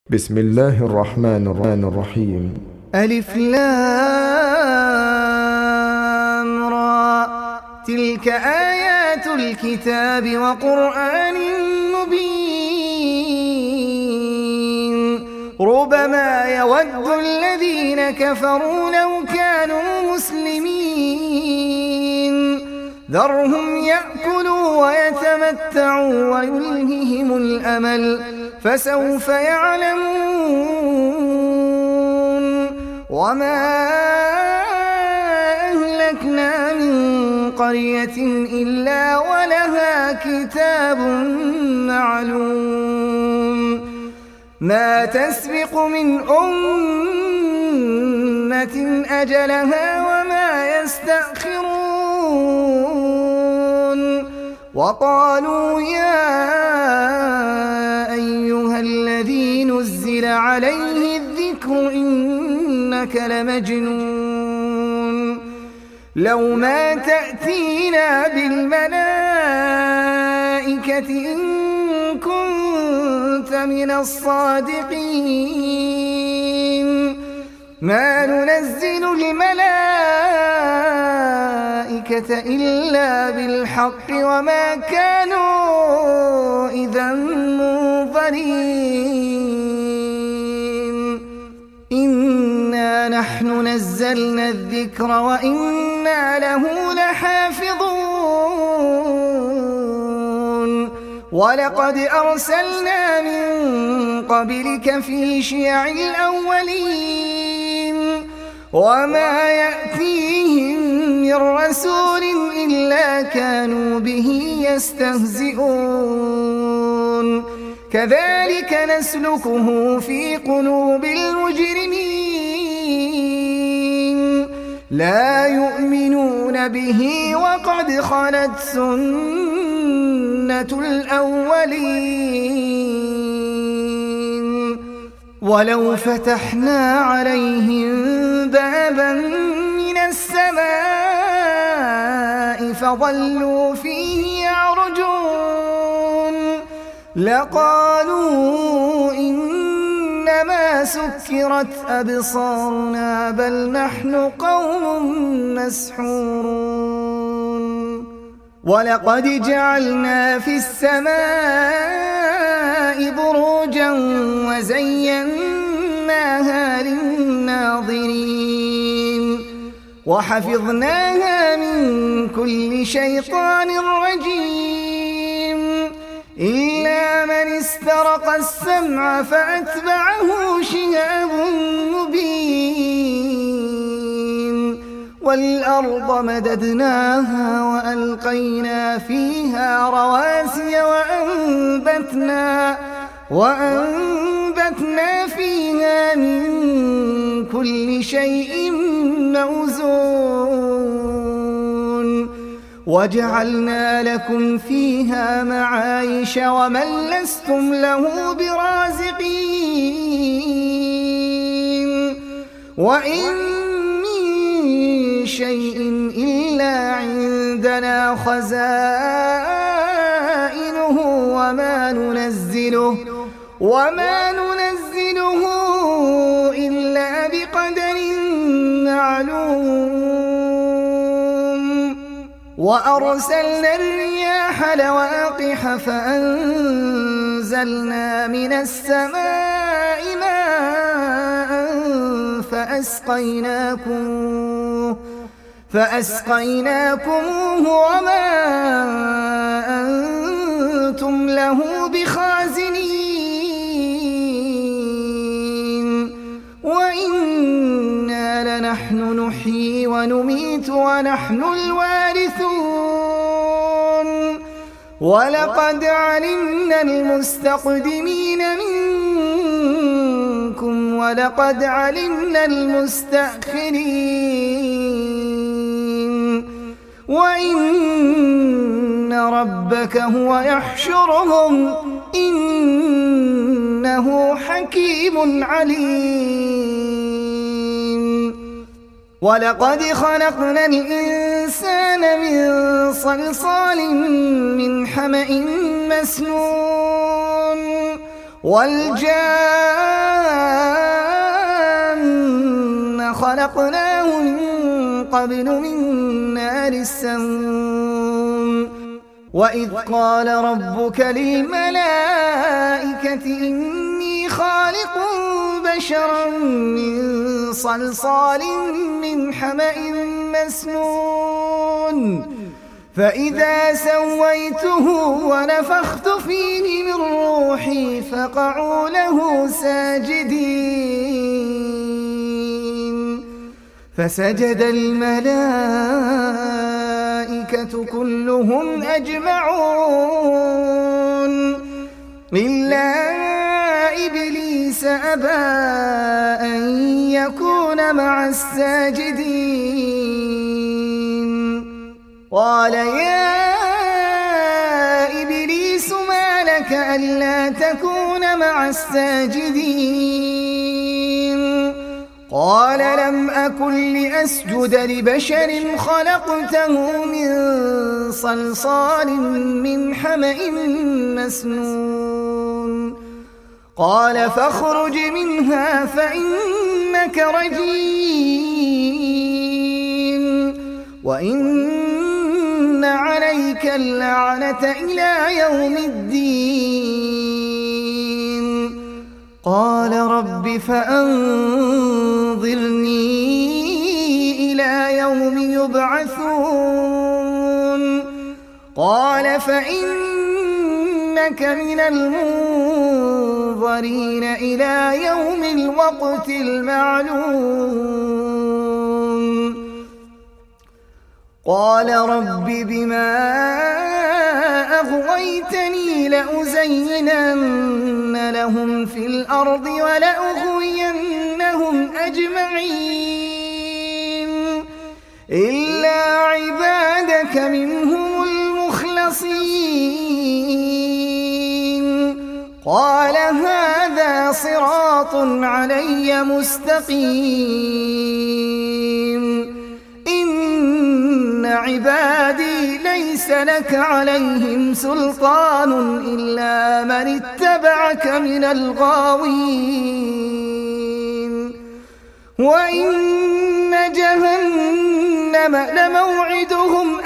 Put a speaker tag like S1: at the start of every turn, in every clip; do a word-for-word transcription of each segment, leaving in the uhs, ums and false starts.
S1: بسم الله الرحمن الرحيم.
S2: ألف لام را، تلك آيات الكتاب وقرآن مبين. ربما يود الذين كفروا لو كانوا مسلمين، ذرهم يأكلوا ويتمتعوا ويلههم الأمل، فسوف يعلمون. وما أهلكنا من قرية إلا ولها كتاب معلوم، ما تسبق من أمة أجلها وما يستأخرون. وقالوا يا أيها الذي نزل عليه الذكر إنك لمجنون، لو ما تأتينا بالملائكة إن كنت من الصادقين. ما ننزل الملائكة إلا بالحق وما كانوا إذا منظرين. إنا نحن نزلنا الذكر وإنا له لحافظون. ولقد أرسلنا من قبلك في شيع الأولين، وما يأتيهم من رسول إلا كانوا به يستهزئون. كذلك نسلكه في قلوب المجرمين، لا يؤمنون به وقد خلت سنة الأولين. ولو فتحنا عليهم بابا من السماء فظلوا فيه يعرجون لقالوا إنما سكرت أبصارنا بل نحن قوم مسحورون. ولقد جعلنا في السماء بروجا وزيناها للناظرين، وحفظناها من كل شيطان رجيم، إلا من استرق السمع فأتبعه شهاب مبين. والأرض مددناها وألقينا فيها رواسي وأنبتنا, وأنبتنا فيها من كل شيء موزون. وجعلنا لكم فيها معايش ومن لستم له برازقين. وإن شيء إلا عندنا خزائنه وما ننزله وما ننزله إلا بقدر معلوم. وأرسلنا الرياح لواقح فأنزلنا من السماء ماء فأسقيناكم فأسقيناكموه وما أنتم له بخازنين. وإنا لنحن نحيي ونميت ونحن الوارثون. ولقد علمنا المستقدمين منكم ولقد علمنا المستأخرين. وإن ربك هو يحشرهم إنه حكيم عليم. ولقد خلقنا الإنسان من صلصال من حمأ مسنون والجان الجان خلقناه من قبل من نار السموم وإذ قال ربك للملائكة إني خالق بشرا من صلصال من حمأ مسنون فإذا سويته ونفخت فيه من روحي فقعوا له ساجدين فسجد الملائكة كلهم أجمعون إلا إبليس أبى أن يكون مع الساجدين قال يا إبليس ما لك ألا تكون مع الساجدين قال لم أكن لأسجد لبشر خلقته من صلصال من حمأ مسنون قال فاخرج منها فإنك رجيم وإن عليك اللعنة إلى يوم الدين قال رب فأنظرني إلى يوم يبعثون قال فإنك من المنظرين إلى يوم الوقت المعلوم قال رب بما أغويتني لأزينن لهم في الأرض ولأغوينهم أجمعين إلا عبادك منهم المخلصين قال هذا صراط علي مستقيم إن عبادي ليس لك عليهم سلطان إلا من اتبعك من الغاوين وإن جهنم لموعدهم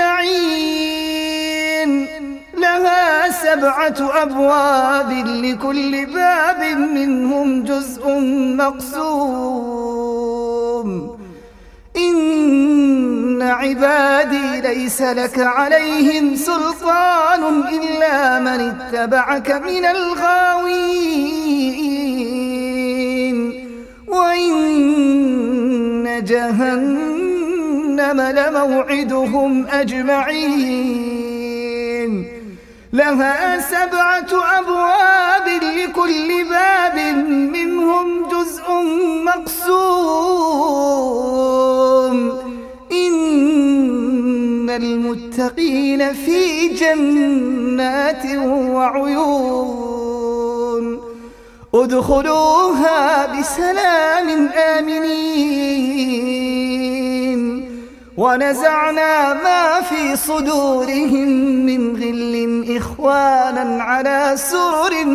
S2: أجمعين لها سبعة أبواب لكل باب منهم جزء مقسوم إن عبادي ليس لك عليهم سلطان إلا من اتبعك من الغاوين وإن جهنم لموعدهم أجمعين لها سبعة أبواب لكل باب منهم جزء مقسوم إن المتقين في جنات وعيون ادخلوها بسلام آمنين ونزعنا ما في صدورهم من غل إخوانا على سرر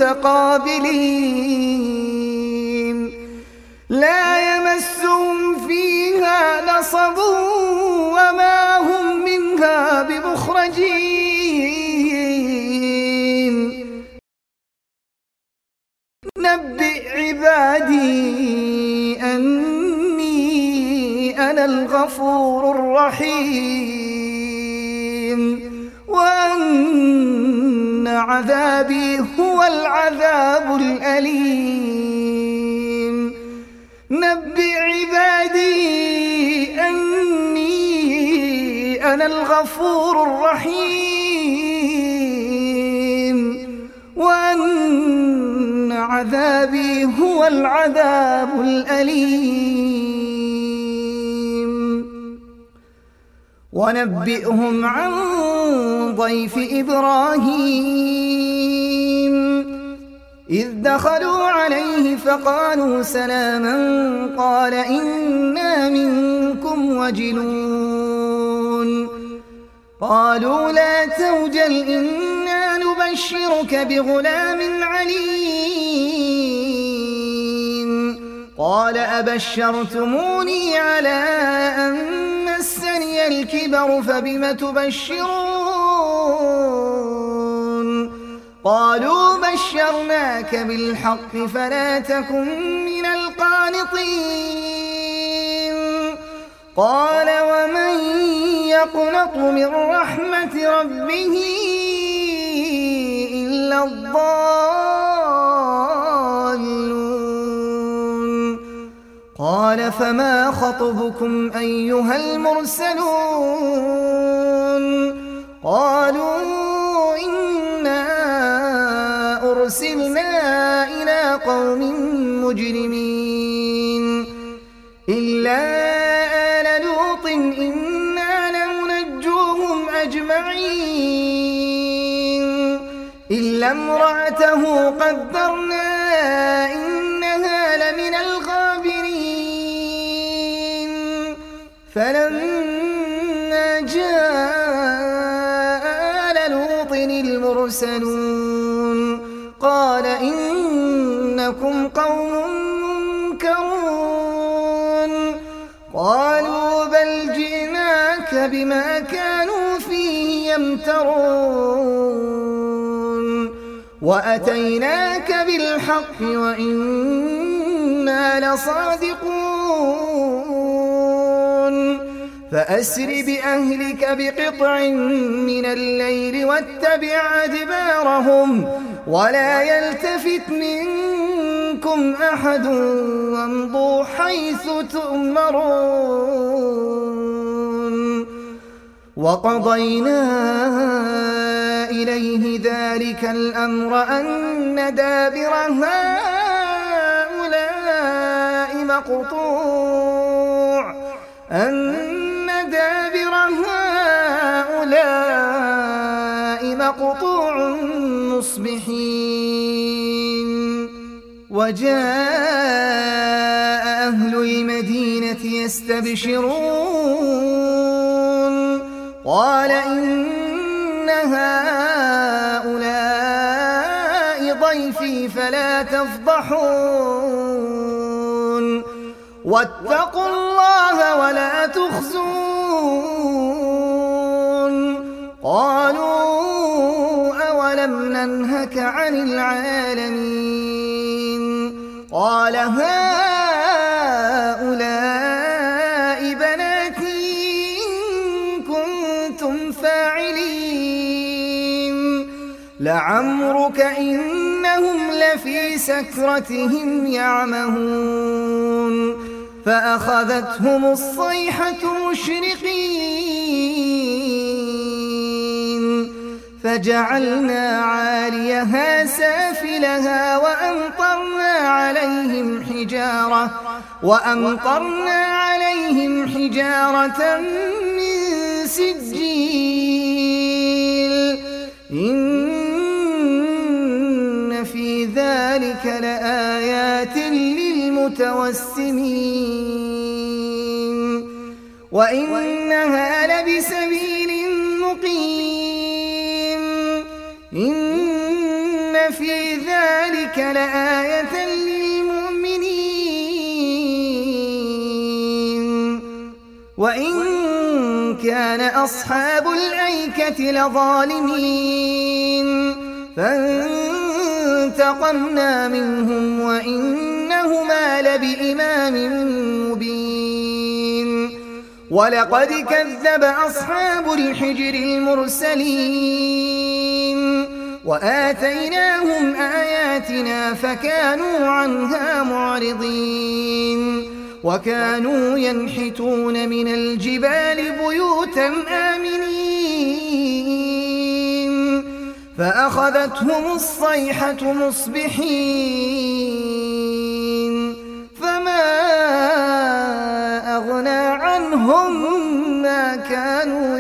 S2: متقابلين لا يمسهم فيها نصب وما هم منها بمخرجين نبئ عبادي أني أنا الغفور الرحيم وأن عذابي هو العذاب الأليم نبئ عبادي أني أنا الغفور الرحيم وأن عذابي هو العذاب الأليم ونبئهم عن ضيف إبراهيم إذ دخلوا عليه فقالوا سلاما قال إنا منكم وجلون قالوا لا توجل إنا نبشرك بغلام عليم قال أبشرتموني على أن مسني الكبر فبم تبشرون قالوا بشرناك بالحق فلا تكن من القانطين قال ومن يقنط من رحمة ربه إلا الضالون قال فما خطبكم أيها المرسلون قالوا إنا أرسلنا إلى قوم مجرمين إلا آل لوط إنا لمنجوهم أجمعين إلا امرأته قدرنا إنها لمن الغابرين فلما جاء آل لوط المرسلون قال إنكم قوم منكرون قالوا بل جئناك بما كانوا فيه يمترون وأتيناك بالحق وإنا لصادقون فأسر بأهلك بقطع من الليل واتبع أدبارهم ولا يلتفت منكم أحد وامضوا حيث تؤمرون وقضينا إليه ذلك الأمر أن دابر هؤلاء مقطوع أن دابر هؤلاء مقطوع مصبحين وجاء أهل المدينة يستبشرون قال إن هؤلاء ضيفي فلا تفضحون واتقوا الله ولا تخزون قالوا أولم ننهك عن العالمين قال هؤلاء بناتي إن كنتم فاعلين لعمرك إنهم لفي سكرتهم يعمهون فأخذتهم الصيحة مشرقين فجعلنا عاليها سافلها وأمطرنا عليهم حجارة وأمطرنا عليهم حجارة من سجيل إن في ذلك لآيات للمتوسمين وإنها لبسبيل مقيم إن في ذلك لآية للمؤمنين وإن كان أصحاب الأيكة لظالمين فانتقمنا منهم وإنهما لبإمام مبين ولقد كذب أصحاب الحجر المرسلين وآتيناهم آياتنا فكانوا عنها معرضين وكانوا ينحتون من الجبال بيوتا آمنين فأخذتهم الصيحة مصبحين فما أغنى عنهم ما كانوا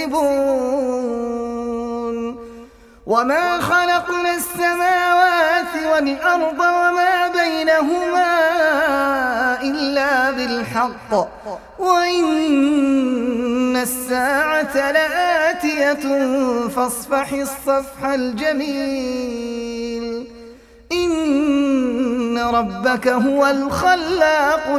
S2: يكسبون وما خلقنا السماوات والأرض وما بينهما إلا بالحق وإن الساعة لآتية فاصفح الصفح الجميل إن ربك هو الخلاق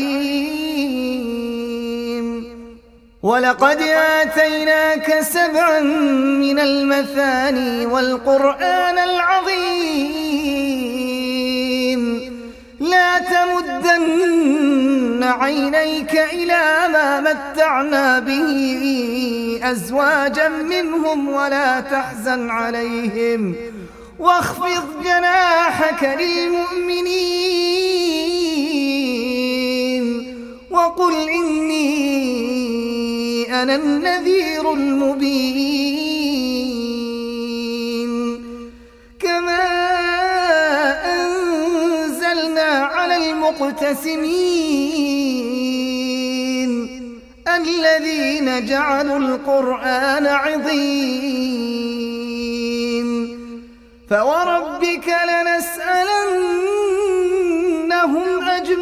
S2: العليم ولقد آتيناك سبعا من المثاني والقرآن العظيم لا تمدن عينيك إلى ما متعنا به أزواجا منهم ولا تحزن عليهم واخفض جناحك للمؤمنين وقل إني أنا النذير المبين كما أنزلنا على المقتسمين الذين جعلوا القرآن عظيم فوربك لنسألنهم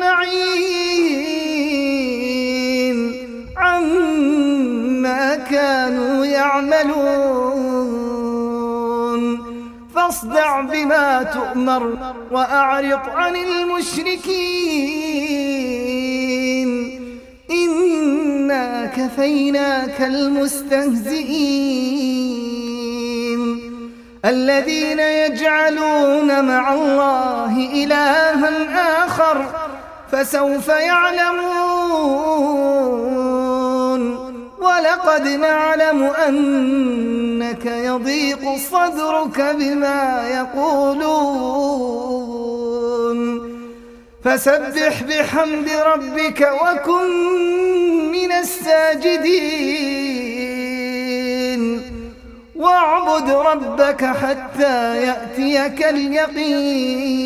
S2: أجمعين عما كانوا يعملون فاصدع بما تؤمر وأعرض عن المشركين إنا كفيناك المستهزئين الذين يجعلون مع الله إلها آخر فسوف يعلمون ولقد نعلم أنك يضيق صدرك بما يقولون فسبح بحمد ربك وكن من الساجدين واعبد ربك حتى يأتيك اليقين.